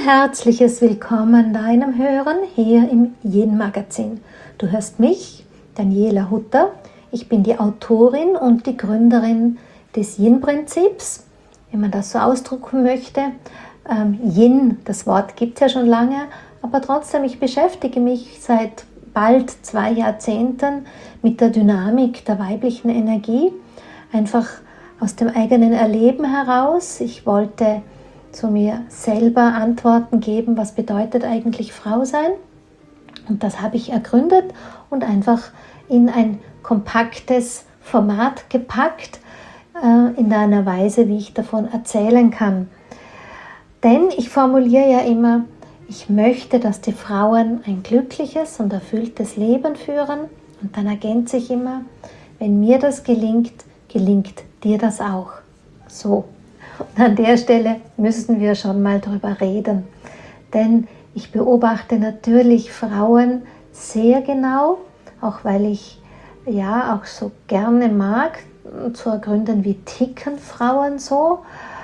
herzliches Willkommen deinem Hören hier im Yin-Magazin. Du hörst mich, Daniela Hutter. Ich bin die Autorin und die Gründerin des Yin-Prinzips, wenn man das so ausdrücken möchte. Yin, das Wort gibt es ja schon lange, aber trotzdem, ich beschäftige mich seit bald 2 Jahrzehnten mit der Dynamik der weiblichen Energie, einfach aus dem eigenen Erleben heraus. Ich wollte zu mir selber Antworten geben, was bedeutet eigentlich Frau sein? Und das habe ich ergründet und einfach in ein kompaktes Format gepackt, in einer Weise, wie ich davon erzählen kann. Denn ich formuliere ja immer, ich möchte, dass die Frauen ein glückliches und erfülltes Leben führen. Und dann ergänze ich immer, wenn mir das gelingt, gelingt dir das auch. So. Und an der Stelle müssen wir schon mal drüber reden. Denn ich beobachte natürlich Frauen sehr genau, auch weil ich ja auch so gerne mag, zu ergründen, wie ticken Frauen so.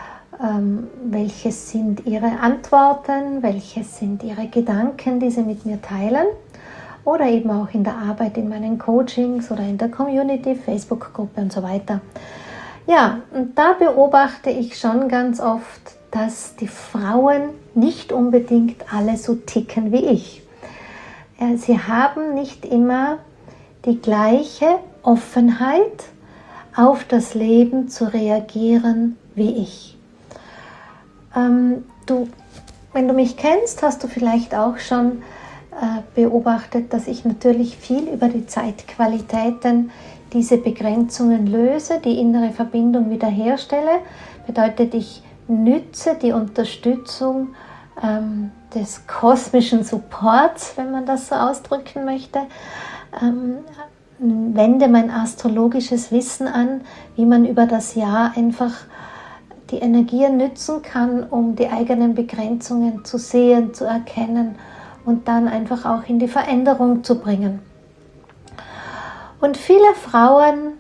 Welche sind ihre Antworten, welche sind ihre Gedanken, die sie mit mir teilen. Oder eben auch in der Arbeit, in meinen Coachings oder in der Community, Facebook-Gruppe und so weiter. Ja, und da beobachte ich schon ganz oft, dass die Frauen nicht unbedingt alle so ticken wie ich. Sie haben nicht immer die gleiche Offenheit, auf das Leben zu reagieren wie ich. Wenn du mich kennst, hast du vielleicht auch schon beobachtet, dass ich natürlich viel über die Zeitqualitäten diese Begrenzungen löse, die innere Verbindung wiederherstelle. Bedeutet, ich nütze die Unterstützung des kosmischen Supports, wenn man das so ausdrücken möchte, wende mein astrologisches Wissen an, wie man über das Jahr einfach die Energien nützen kann, um die eigenen Begrenzungen zu sehen, zu erkennen und dann einfach auch in die Veränderung zu bringen. Und viele Frauen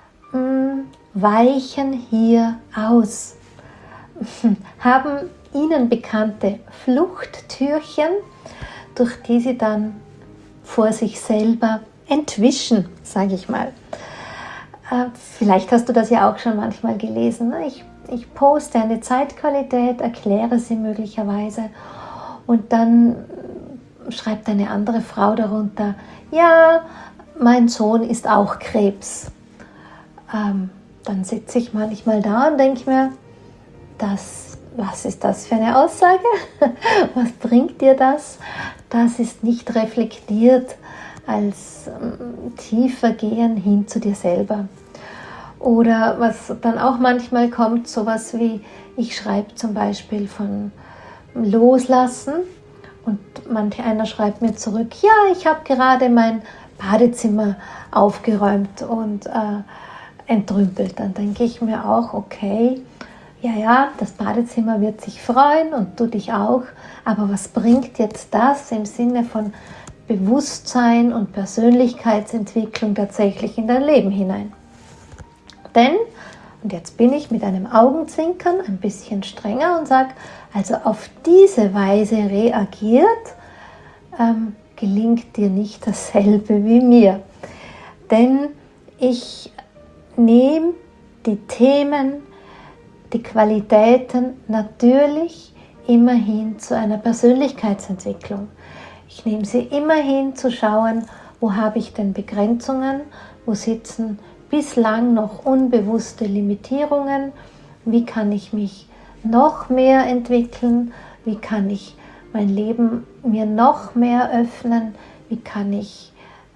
weichen hier aus, haben ihnen bekannte Fluchttürchen, durch die sie dann vor sich selber entwischen, sage ich mal. Vielleicht hast du das ja auch schon manchmal gelesen. Ne? Ich poste eine Zeitqualität, erkläre sie möglicherweise und dann schreibt eine andere Frau darunter, ja, mein Sohn ist auch Krebs. Dann sitze ich manchmal da und denke mir, was ist das für eine Aussage? Was bringt dir das? Das ist nicht reflektiert als tiefer Gehen hin zu dir selber. Oder was dann auch manchmal kommt, sowas wie, ich schreibe zum Beispiel von Loslassen und einer schreibt mir zurück, ja, ich habe gerade mein Badezimmer aufgeräumt und entrümpelt. Dann denke ich mir auch, okay, ja, das Badezimmer wird sich freuen und du dich auch, aber was bringt jetzt das im Sinne von Bewusstsein und Persönlichkeitsentwicklung tatsächlich in dein Leben hinein? Denn, und jetzt bin ich mit einem Augenzwinkern ein bisschen strenger und sage, also auf diese Weise reagiert, gelingt dir nicht dasselbe wie mir. Denn ich nehme die Themen, die Qualitäten natürlich immerhin zu einer Persönlichkeitsentwicklung. Ich nehme sie immerhin zu schauen, wo habe ich denn Begrenzungen, wo sitzen bislang noch unbewusste Limitierungen, wie kann ich mich noch mehr entwickeln, wie kann ich mein Leben mir noch mehr öffnen, wie kann ich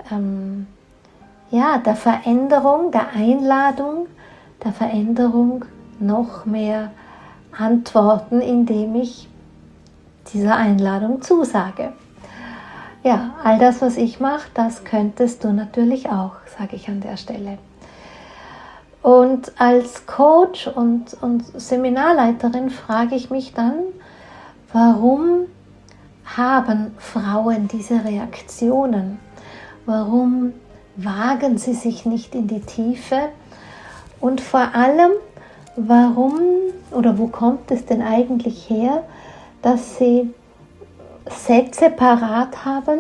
der Veränderung, der Einladung, der Veränderung noch mehr antworten, indem ich dieser Einladung zusage. Ja, all das, was ich mache, das könntest du natürlich auch, sage ich an der Stelle. Und als Coach und Seminarleiterin frage ich mich dann, warum haben Frauen diese Reaktionen? Warum wagen sie sich nicht in die Tiefe? Und vor allem, warum oder wo kommt es denn eigentlich her, dass sie Sätze parat haben,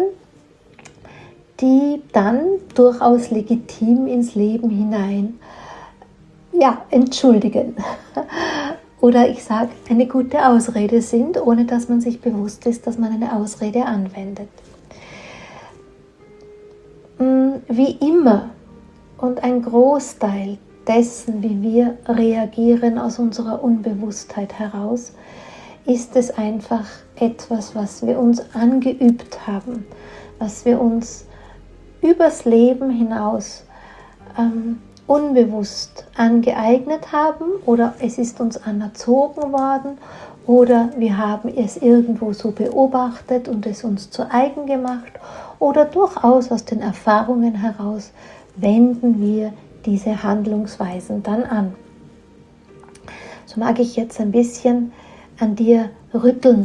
die dann durchaus legitim ins Leben hinein entschuldigen. Oder ich sage, eine gute Ausrede sind, ohne dass man sich bewusst ist, dass man eine Ausrede anwendet. Wie immer und ein Großteil dessen, wie wir reagieren aus unserer Unbewusstheit heraus, ist es einfach etwas, was wir uns angeübt haben, was wir uns übers Leben hinaus unbewusst angeeignet haben, oder es ist uns anerzogen worden, oder wir haben es irgendwo so beobachtet und es uns zu eigen gemacht, oder durchaus aus den Erfahrungen heraus wenden wir diese Handlungsweisen dann an. So mag ich jetzt ein bisschen an dir rütteln,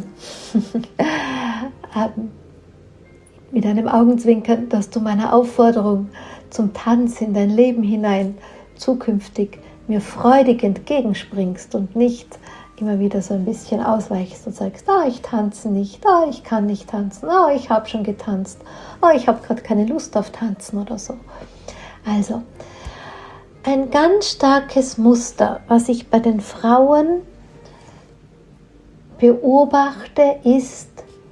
mit einem Augenzwinkern, dass du meiner Aufforderung zum Tanz in dein Leben hinein zukünftig mir freudig entgegenspringst und nicht immer wieder so ein bisschen ausweichst und sagst, ich tanze nicht, ich kann nicht tanzen, ich habe schon getanzt, ich habe gerade keine Lust auf Tanzen oder so. Also, ein ganz starkes Muster, was ich bei den Frauen beobachte, ist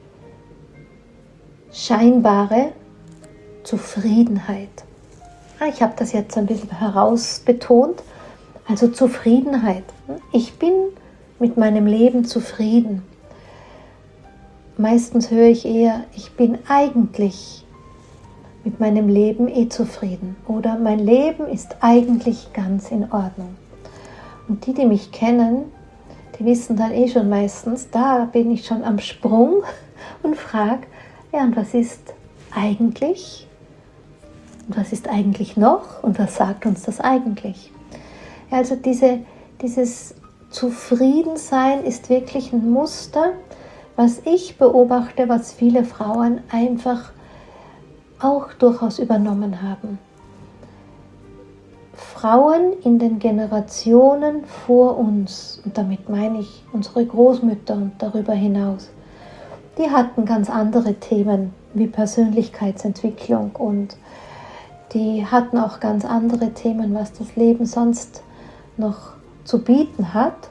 scheinbare Zufriedenheit. Ich habe das jetzt ein bisschen herausbetont. Also Zufriedenheit. Ich bin mit meinem Leben zufrieden. Meistens höre ich eher, ich bin eigentlich mit meinem Leben zufrieden. Oder mein Leben ist eigentlich ganz in Ordnung. Und die mich kennen, die wissen dann schon meistens, da bin ich schon am Sprung und frage, und was ist eigentlich? Und was ist eigentlich noch? Und was sagt uns das eigentlich? Also dieses Zufriedensein ist wirklich ein Muster, was ich beobachte, was viele Frauen einfach auch durchaus übernommen haben. Frauen in den Generationen vor uns, und damit meine ich unsere Großmütter und darüber hinaus, die hatten ganz andere Themen wie Persönlichkeitsentwicklung, und die hatten auch ganz andere Themen, was das Leben sonst noch zu bieten hat.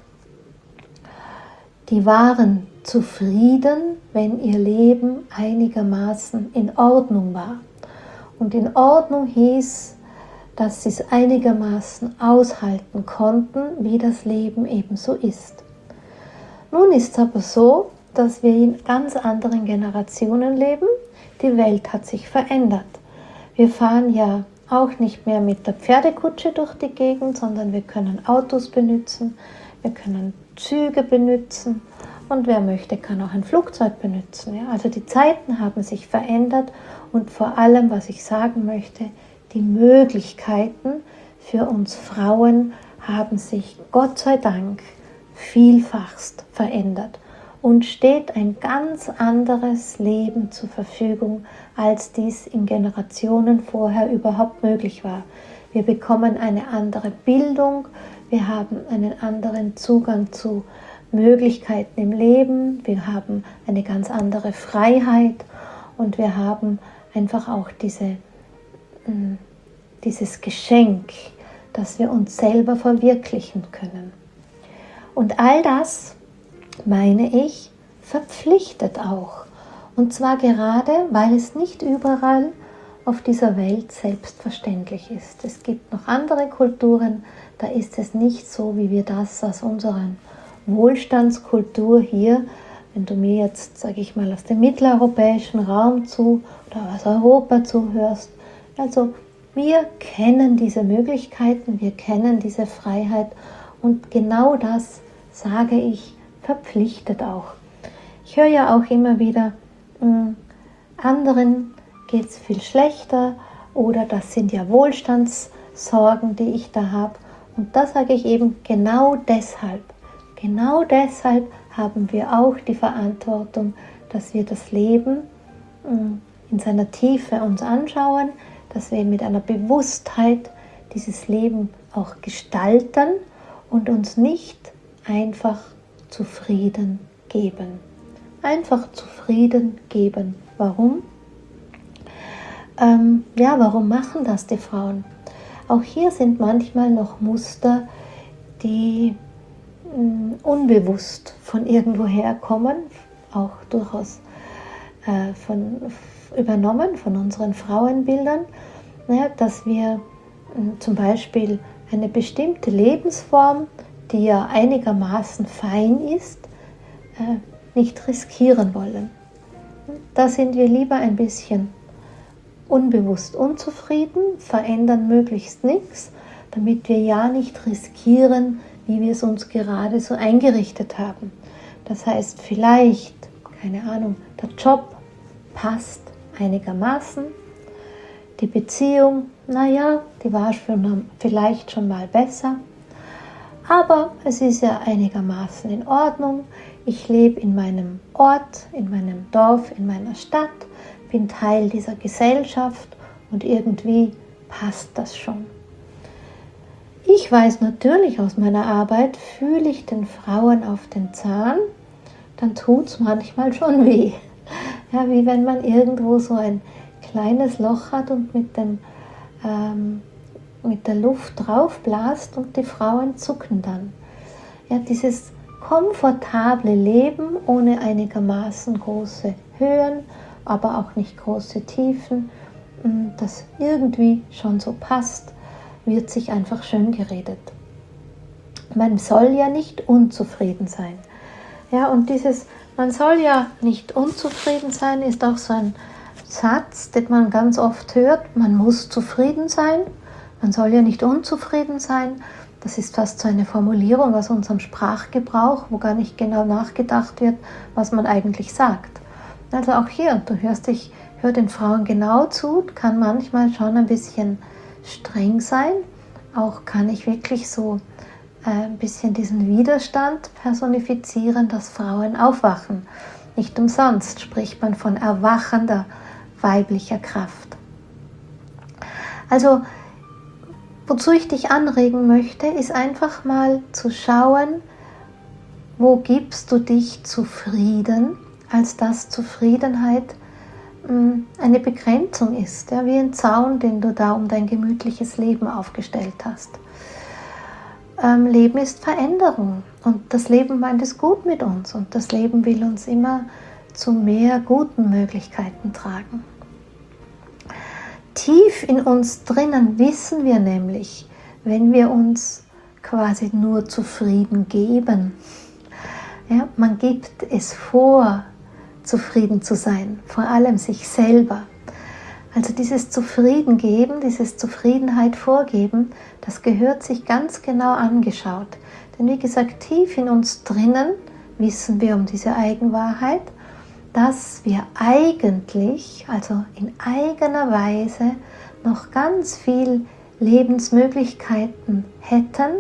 Die waren zufrieden, wenn ihr Leben einigermaßen in Ordnung war. Und in Ordnung hieß, dass sie es einigermaßen aushalten konnten, wie das Leben eben so ist. Nun ist es aber so, dass wir in ganz anderen Generationen leben. Die Welt hat sich verändert. Wir fahren ja auch nicht mehr mit der Pferdekutsche durch die Gegend, sondern wir können Autos benutzen, wir können Züge benutzen und wer möchte, kann auch ein Flugzeug benutzen. Ja? Also die Zeiten haben sich verändert und vor allem, was ich sagen möchte, die Möglichkeiten für uns Frauen haben sich Gott sei Dank vielfachst verändert. Und steht ein ganz anderes Leben zur Verfügung, als dies in Generationen vorher überhaupt möglich war. Wir bekommen eine andere Bildung, wir haben einen anderen Zugang zu Möglichkeiten im Leben, wir haben eine ganz andere Freiheit und wir haben einfach auch dieses Geschenk, dass wir uns selber verwirklichen können. Und all das, meine ich, verpflichtet auch. Und zwar gerade, weil es nicht überall auf dieser Welt selbstverständlich ist. Es gibt noch andere Kulturen, da ist es nicht so, wie wir das aus unserer Wohlstandskultur hier, wenn du mir jetzt, sage ich mal, aus dem mitteleuropäischen Raum oder aus Europa zuhörst. Also wir kennen diese Möglichkeiten, wir kennen diese Freiheit und genau das, sage ich, verpflichtet auch. Ich höre ja auch immer wieder, anderen geht es viel schlechter oder das sind ja Wohlstandssorgen, die ich da habe. Und da sage ich eben, genau deshalb haben wir auch die Verantwortung, dass wir das Leben in seiner Tiefe uns anschauen, dass wir mit einer Bewusstheit dieses Leben auch gestalten und uns nicht einfach zufrieden geben. einfach zufrieden geben. Warum? Warum machen das die Frauen? Auch hier sind manchmal noch Muster, die unbewusst von irgendwoher kommen, auch durchaus übernommen von unseren Frauenbildern, dass wir zum Beispiel eine bestimmte Lebensform, die ja einigermaßen fein ist, nicht riskieren wollen. Da sind wir lieber ein bisschen unbewusst unzufrieden, verändern möglichst nichts, damit wir ja nicht riskieren, wie wir es uns gerade so eingerichtet haben. Das heißt, vielleicht, keine Ahnung, der Job passt einigermaßen, die Beziehung, die war vielleicht schon mal besser, aber es ist ja einigermaßen in Ordnung. Ich lebe in meinem Ort, in meinem Dorf, in meiner Stadt, bin Teil dieser Gesellschaft und irgendwie passt das schon. Ich weiß natürlich aus meiner Arbeit, fühle ich den Frauen auf den Zahn, dann tut es manchmal schon weh. Ja, wie wenn man irgendwo so ein kleines Loch hat und mit der Luft drauf blast und die Frauen zucken dann. Ja, dieses komfortable Leben ohne einigermaßen große Höhen, aber auch nicht große Tiefen, das irgendwie schon so passt, wird sich einfach schön geredet. Man soll ja nicht unzufrieden sein. Ja, und man soll ja nicht unzufrieden sein, ist auch so ein Satz, den man ganz oft hört. Man muss zufrieden sein, man soll ja nicht unzufrieden sein. Das ist fast so eine Formulierung aus unserem Sprachgebrauch, wo gar nicht genau nachgedacht wird, was man eigentlich sagt. Also auch hier, du hörst, ich höre den Frauen genau zu, kann manchmal schon ein bisschen streng sein. Auch kann ich wirklich so ein bisschen diesen Widerstand personifizieren, dass Frauen aufwachen. Nicht umsonst spricht man von erwachender weiblicher Kraft. Also, wozu ich dich anregen möchte, ist einfach mal zu schauen, wo gibst du dich zufrieden, als dass Zufriedenheit eine Begrenzung ist, ja, wie ein Zaun, den du da um dein gemütliches Leben aufgestellt hast. Leben ist Veränderung und das Leben meint es gut mit uns und das Leben will uns immer zu mehr guten Möglichkeiten tragen. Tief in uns drinnen wissen wir nämlich, wenn wir uns quasi nur zufrieden geben, ja, man gibt es vor, zufrieden zu sein, vor allem sich selber. Also dieses Zufriedengeben, dieses Zufriedenheit vorgeben, das gehört sich ganz genau angeschaut. Denn wie gesagt, tief in uns drinnen wissen wir um diese Eigenwahrheit, dass wir eigentlich, also in eigener Weise, noch ganz viel Lebensmöglichkeiten hätten,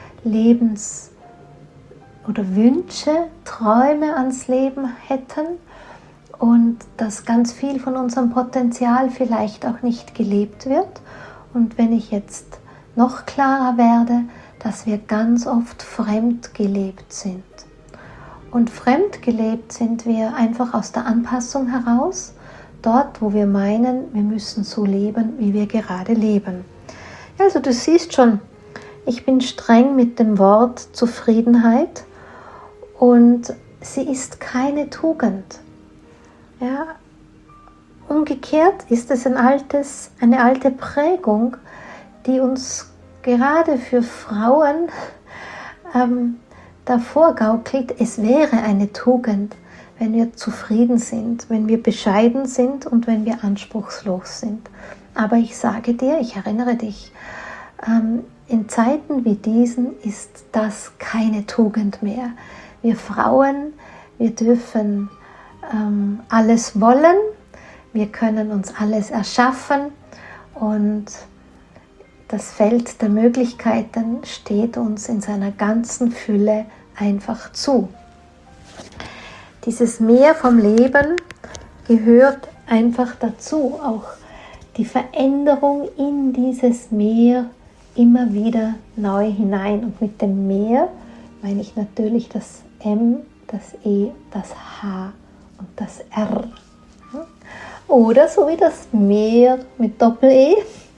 oder Wünsche, Träume ans Leben hätten und dass ganz viel von unserem Potenzial vielleicht auch nicht gelebt wird. Und wenn ich jetzt noch klarer werde, dass wir ganz oft fremd gelebt sind. Und fremd gelebt sind wir einfach aus der Anpassung heraus, dort wo wir meinen, wir müssen so leben, wie wir gerade leben. Also du siehst schon, ich bin streng mit dem Wort Zufriedenheit und sie ist keine Tugend. Ja, umgekehrt ist es eine alte Prägung, die uns gerade für Frauen davor gaukelt, es wäre eine Tugend, wenn wir zufrieden sind, wenn wir bescheiden sind und wenn wir anspruchslos sind. Aber ich sage dir, ich erinnere dich, in Zeiten wie diesen ist das keine Tugend mehr. Wir Frauen, wir dürfen alles wollen, wir können uns alles erschaffen und das Feld der Möglichkeiten steht uns in seiner ganzen Fülle einfach zu. Dieses Meer vom Leben gehört einfach dazu, auch die Veränderung in dieses Meer immer wieder neu hinein. Und mit dem Meer meine ich natürlich das M, das E, das H und das R. Oder so wie das Meer mit Doppel-E,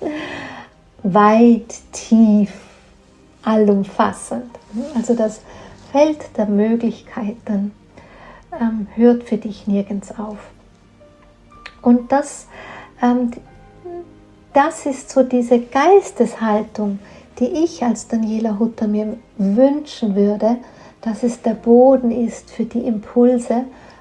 weit, tief, allumfassend. Also das Feld der Möglichkeiten hört für dich nirgends auf. Und das ist so diese Geisteshaltung, die ich als Daniela Hutter mir wünschen würde, dass es der Boden ist für die Impulse,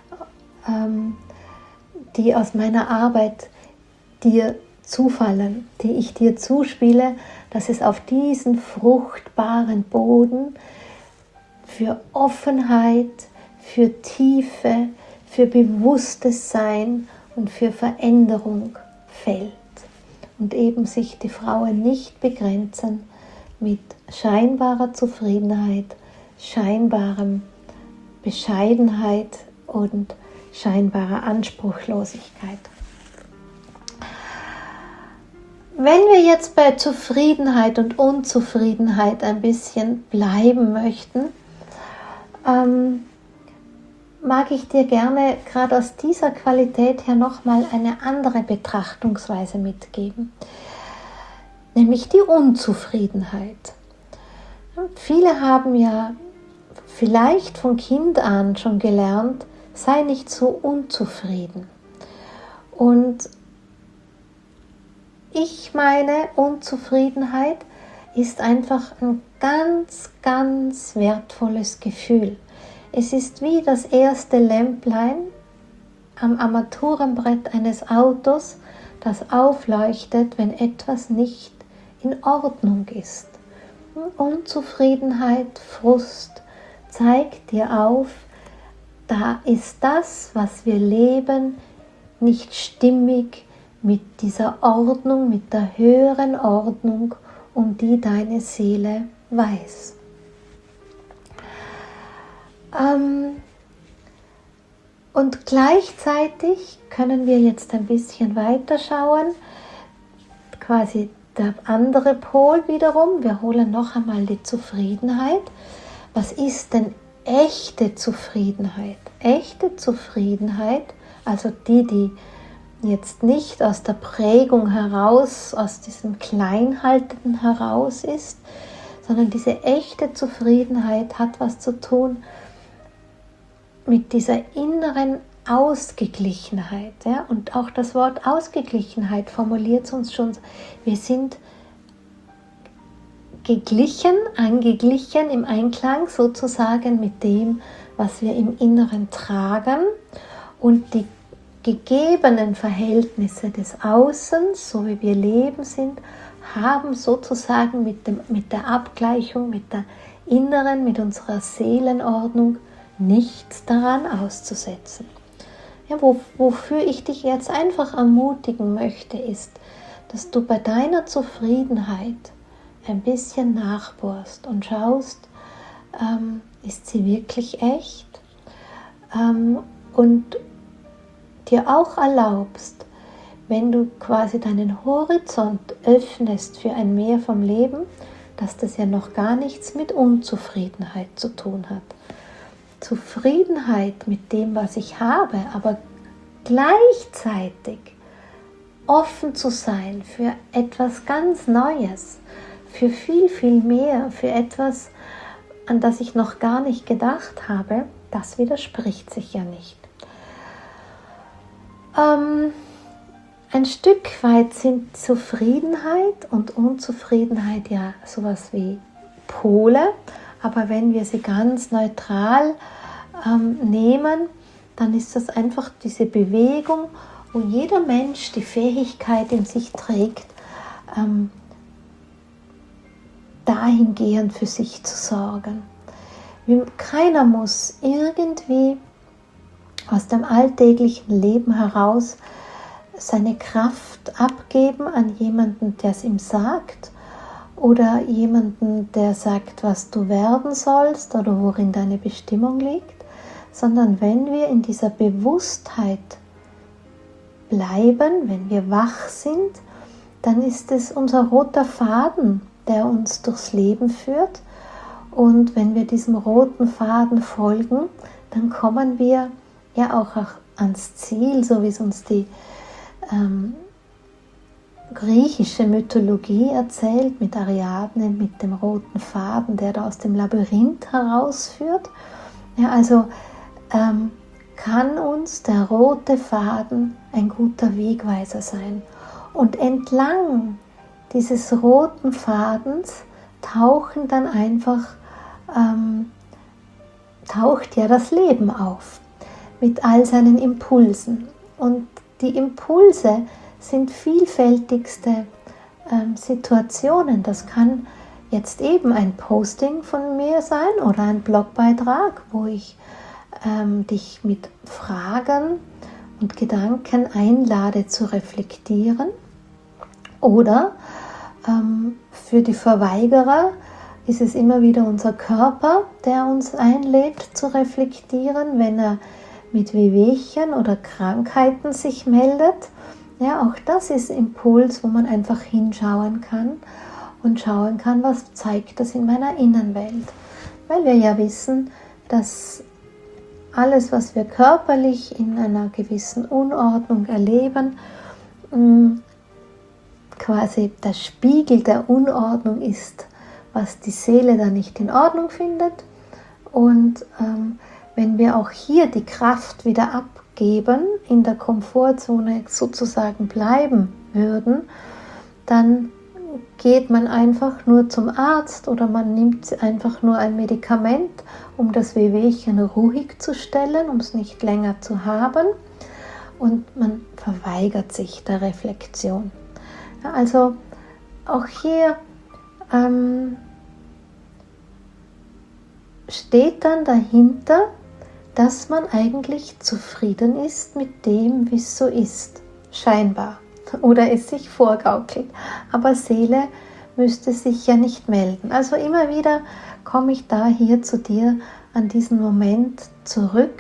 die aus meiner Arbeit dir zufallen, die ich dir zuspiele, dass es auf diesen fruchtbaren Boden für Offenheit, für Tiefe, für bewusstes Sein und für Veränderung fällt. Und eben sich die Frauen nicht begrenzen mit scheinbarer Zufriedenheit, scheinbarem Bescheidenheit und scheinbarer Anspruchslosigkeit. Wenn wir jetzt bei Zufriedenheit und Unzufriedenheit ein bisschen bleiben möchten, mag ich dir gerne gerade aus dieser Qualität her nochmal eine andere Betrachtungsweise mitgeben, nämlich die Unzufriedenheit. Viele haben ja vielleicht von Kind an schon gelernt, sei nicht so unzufrieden. Und ich meine, Unzufriedenheit ist einfach ein ganz, ganz wertvolles Gefühl. Es ist wie das erste Lämplein am Armaturenbrett eines Autos, das aufleuchtet, wenn etwas nicht in Ordnung ist. Unzufriedenheit, Frust zeigt dir auf, da ist das, was wir leben, nicht stimmig mit dieser Ordnung, mit der höheren Ordnung, um die deine Seele weiß. Und gleichzeitig können wir jetzt ein bisschen weiter schauen, quasi der andere Pol wiederum, wir holen noch einmal die Zufriedenheit. Was ist denn echte Zufriedenheit? Echte Zufriedenheit, also die jetzt nicht aus der Prägung heraus, aus diesem Kleinhaltenden heraus ist, sondern diese echte Zufriedenheit hat was zu tun mit dieser inneren Ausgeglichenheit. Ja? Und auch das Wort Ausgeglichenheit formuliert uns schon, wir sind geglichen, angeglichen im Einklang sozusagen mit dem, was wir im Inneren tragen, und die gegebenen Verhältnisse des Außens, so wie wir leben sind, haben sozusagen mit der Abgleichung, mit der inneren, mit unserer Seelenordnung nichts daran auszusetzen. Ja, wofür ich dich jetzt einfach ermutigen möchte, ist, dass du bei deiner Zufriedenheit ein bisschen nachbohrst und schaust, ist sie wirklich echt? Und dir auch erlaubst, wenn du quasi deinen Horizont öffnest für ein Mehr vom Leben, dass das ja noch gar nichts mit Unzufriedenheit zu tun hat. Zufriedenheit mit dem, was ich habe, aber gleichzeitig offen zu sein für etwas ganz Neues, für viel, viel mehr, für etwas, an das ich noch gar nicht gedacht habe, das widerspricht sich ja nicht. Ein Stück weit sind Zufriedenheit und Unzufriedenheit ja sowas wie Pole, aber wenn wir sie ganz neutral nehmen, dann ist das einfach diese Bewegung, wo jeder Mensch die Fähigkeit in sich trägt, dahingehend für sich zu sorgen. Keiner muss irgendwie aus dem alltäglichen Leben heraus seine Kraft abgeben an jemanden, der es ihm sagt, oder jemanden, der sagt, was du werden sollst oder worin deine Bestimmung liegt, sondern wenn wir in dieser Bewusstheit bleiben, wenn wir wach sind, dann ist es unser roter Faden, der uns durchs Leben führt, und wenn wir diesem roten Faden folgen, dann kommen wir ja auch ans Ziel, so wie es uns die griechische Mythologie erzählt, mit Ariadne, mit dem roten Faden, der da aus dem Labyrinth herausführt. Ja, also kann uns der rote Faden ein guter Wegweiser sein. Und entlang dieses roten Fadens taucht ja das Leben auf mit all seinen Impulsen. Und die Impulse sind vielfältigste Situationen. Das kann jetzt eben ein Posting von mir sein oder ein Blogbeitrag, wo ich dich mit Fragen und Gedanken einlade zu reflektieren. Oder für die Verweigerer ist es immer wieder unser Körper, der uns einlädt zu reflektieren, wenn er mit Wehwehchen oder Krankheiten sich meldet. Ja, auch das ist Impuls, wo man einfach hinschauen kann und schauen kann, was zeigt das in meiner Innenwelt. Weil wir ja wissen, dass alles, was wir körperlich in einer gewissen Unordnung erleben, quasi der Spiegel der Unordnung ist, was die Seele da nicht in Ordnung findet. Und wenn wir auch hier die Kraft wieder abgeben, in der Komfortzone sozusagen bleiben würden, dann geht man einfach nur zum Arzt oder man nimmt einfach nur ein Medikament, um das Wehwehchen ruhig zu stellen, um es nicht länger zu haben, und man verweigert sich der Reflexion. Ja, also auch hier steht dann dahinter, dass man eigentlich zufrieden ist mit dem, wie es so ist, scheinbar, oder es sich vorgaukelt. Aber Seele müsste sich ja nicht melden. Also immer wieder komme ich da hier zu dir an diesen Moment zurück,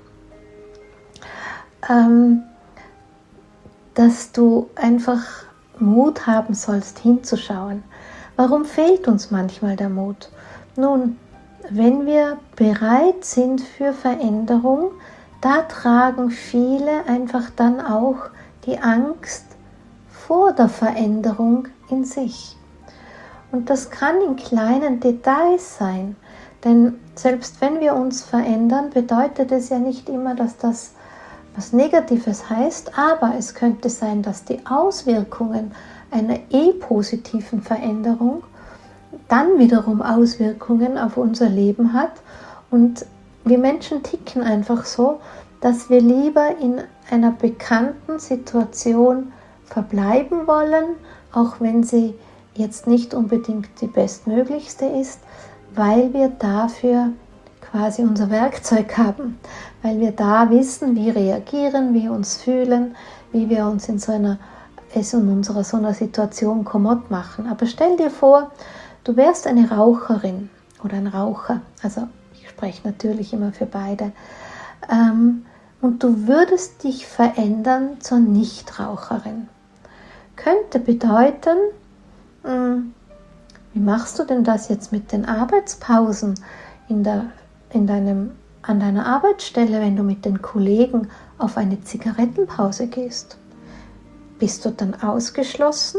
dass du einfach Mut haben sollst, hinzuschauen. Warum fehlt uns manchmal der Mut? Nun, wenn wir bereit sind für Veränderung, da tragen viele einfach dann auch die Angst vor der Veränderung in sich. Und das kann in kleinen Details sein, denn selbst wenn wir uns verändern, bedeutet es ja nicht immer, dass das was Negatives heißt, aber es könnte sein, dass die Auswirkungen einer positiven Veränderung dann wiederum Auswirkungen auf unser Leben hat. Und wir Menschen ticken einfach so, dass wir lieber in einer bekannten Situation verbleiben wollen, auch wenn sie jetzt nicht unbedingt die bestmöglichste ist, weil wir dafür quasi unser Werkzeug haben, weil wir da wissen, wie reagieren, wie uns fühlen, wie wir uns in unserer so einer Situation kommod machen. Aber stell dir vor, du wärst eine Raucherin oder ein Raucher, also ich spreche natürlich immer für beide, und du würdest dich verändern zur Nichtraucherin. Könnte bedeuten, wie machst du denn das jetzt mit den Arbeitspausen an deiner Arbeitsstelle, wenn du mit den Kollegen auf eine Zigarettenpause gehst? Bist du dann ausgeschlossen?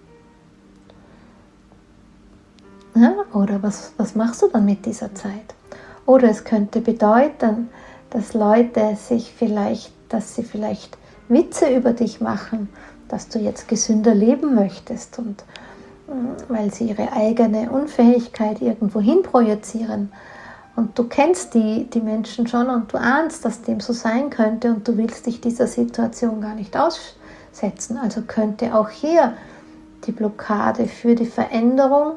Ja, oder was machst du dann mit dieser Zeit? Oder es könnte bedeuten, dass sie vielleicht Witze über dich machen, dass du jetzt gesünder leben möchtest, und weil sie ihre eigene Unfähigkeit irgendwo hin projizieren. Und du kennst die Menschen schon und du ahnst, dass dem so sein könnte und du willst dich dieser Situation gar nicht aussetzen. Also könnte auch hier die Blockade für die Veränderung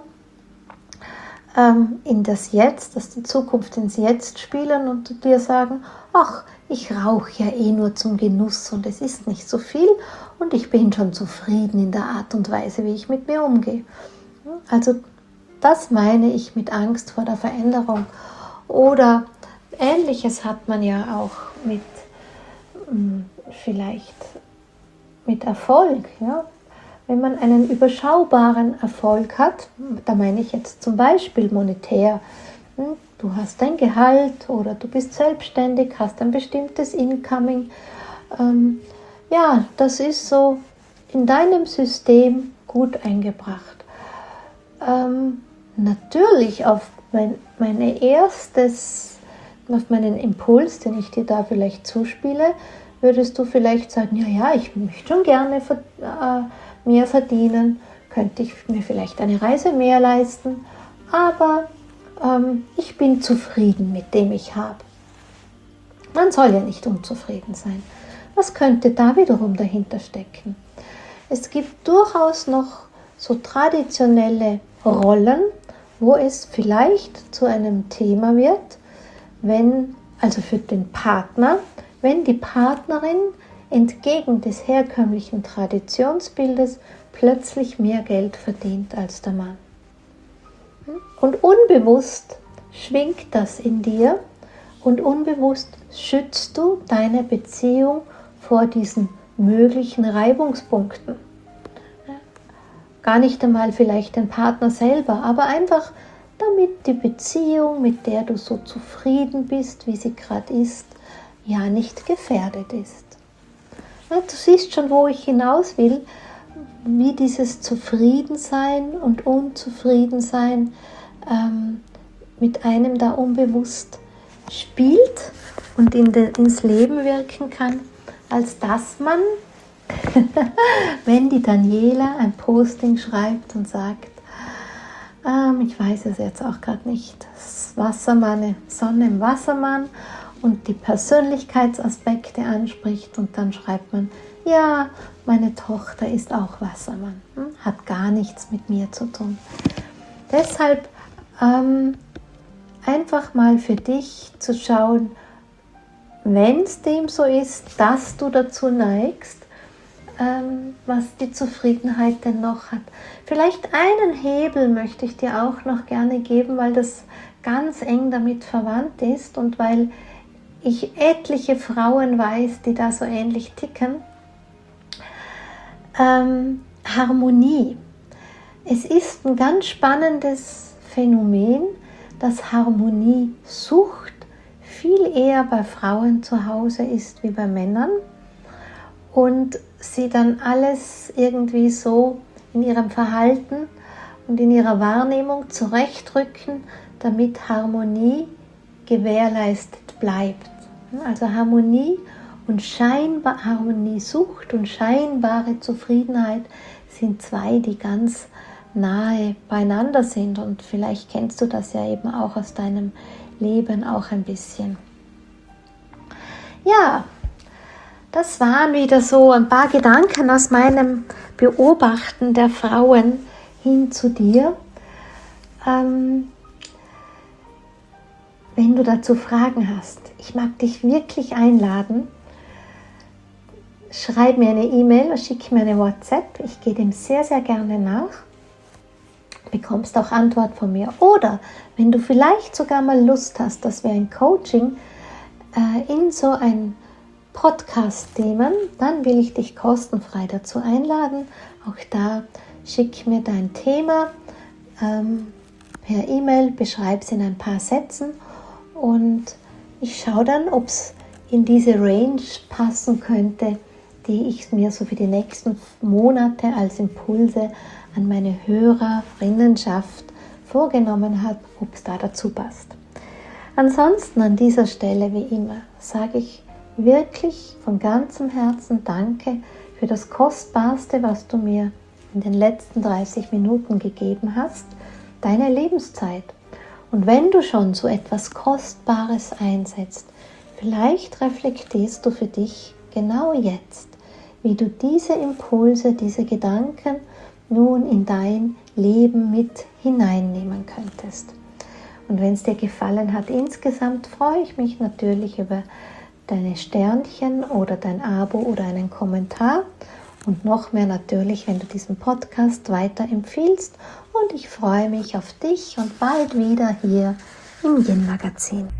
in das Jetzt, dass die Zukunft ins Jetzt spielen und dir sagen, ach, ich rauche ja nur zum Genuss und es ist nicht so viel und ich bin schon zufrieden in der Art und Weise, wie ich mit mir umgehe. Also das meine ich mit Angst vor der Veränderung. Oder Ähnliches hat man ja auch vielleicht mit Erfolg. Ja? Wenn man einen überschaubaren Erfolg hat, da meine ich jetzt zum Beispiel monetär, du hast dein Gehalt oder du bist selbstständig, hast ein bestimmtes Incoming. Ja, das ist so in deinem System gut eingebracht. Natürlich auf meinen Impuls, den ich dir da vielleicht zuspiele, würdest du vielleicht sagen, ja, ich möchte schon gerne mehr verdienen, könnte ich mir vielleicht eine Reise mehr leisten, aber ich bin zufrieden mit dem ich habe. Man soll ja nicht unzufrieden sein. Was könnte da wiederum dahinter stecken? Es gibt durchaus noch so traditionelle Rollen, wo es vielleicht zu einem Thema wird, also für den Partner, wenn die Partnerin entgegen des herkömmlichen Traditionsbildes plötzlich mehr Geld verdient als der Mann. Und unbewusst schwingt das in dir und unbewusst schützt du deine Beziehung vor diesen möglichen Reibungspunkten. Gar nicht einmal vielleicht den Partner selber, aber einfach damit die Beziehung, mit der du so zufrieden bist, wie sie gerade ist, ja nicht gefährdet ist. Ja, du siehst schon, wo ich hinaus will, wie dieses Zufriedensein und Unzufriedensein mit einem da unbewusst spielt und ins Leben wirken kann, als dass man, wenn die Daniela ein Posting schreibt und sagt, ich weiß es jetzt auch gerade nicht, Wassermann, Sonne im Wassermann und die Persönlichkeitsaspekte anspricht und dann schreibt man, ja, meine Tochter ist auch Wassermann, hat gar nichts mit mir zu tun. Deshalb einfach mal für dich zu schauen, wenn es dem so ist, dass du dazu neigst, was die Zufriedenheit denn noch hat. Vielleicht einen Hebel möchte ich dir auch noch gerne geben, weil das ganz eng damit verwandt ist und weil ich etliche Frauen weiß, die da so ähnlich ticken. Harmonie. Es ist ein ganz spannendes Phänomen, dass Harmoniesucht viel eher bei Frauen zu Hause ist wie bei Männern und sie dann alles irgendwie so in ihrem Verhalten und in ihrer Wahrnehmung zurechtrücken, damit Harmonie gewährleistet bleibt. Also Harmonie und Harmoniesucht und scheinbare Zufriedenheit sind zwei, die ganz nahe beieinander sind und vielleicht kennst du das ja eben auch aus deinem Leben auch ein bisschen. Ja, das waren wieder so ein paar Gedanken aus meinem Beobachten der Frauen hin zu dir. Wenn du dazu Fragen hast, ich mag dich wirklich einladen, schreib mir eine E-Mail, schick mir eine WhatsApp, ich gehe dem sehr, sehr gerne nach. Bekommst auch Antwort von mir. Oder wenn du vielleicht sogar mal Lust hast, dass wir ein Coaching in so ein Podcast nehmen, dann will ich dich kostenfrei dazu einladen. Auch da schick mir dein Thema per E-Mail, beschreib es in ein paar Sätzen und ich schaue dann, ob es in diese Range passen könnte, die ich mir so für die nächsten Monate als Impulse an meine Hörerinnenschaft vorgenommen habe, ob es da dazu passt. Ansonsten an dieser Stelle, wie immer, sage ich wirklich von ganzem Herzen Danke für das Kostbarste, was du mir in den letzten 30 Minuten gegeben hast, deine Lebenszeit. Und wenn du schon so etwas Kostbares einsetzt, vielleicht reflektierst du für dich genau jetzt, wie du diese Impulse, diese Gedanken nun in dein Leben mit hineinnehmen könntest. Und wenn es dir gefallen hat, insgesamt freue ich mich natürlich über deine Sternchen oder dein Abo oder einen Kommentar und noch mehr natürlich, wenn du diesen Podcast weiterempfiehlst und ich freue mich auf dich und bald wieder hier im Yin Magazin.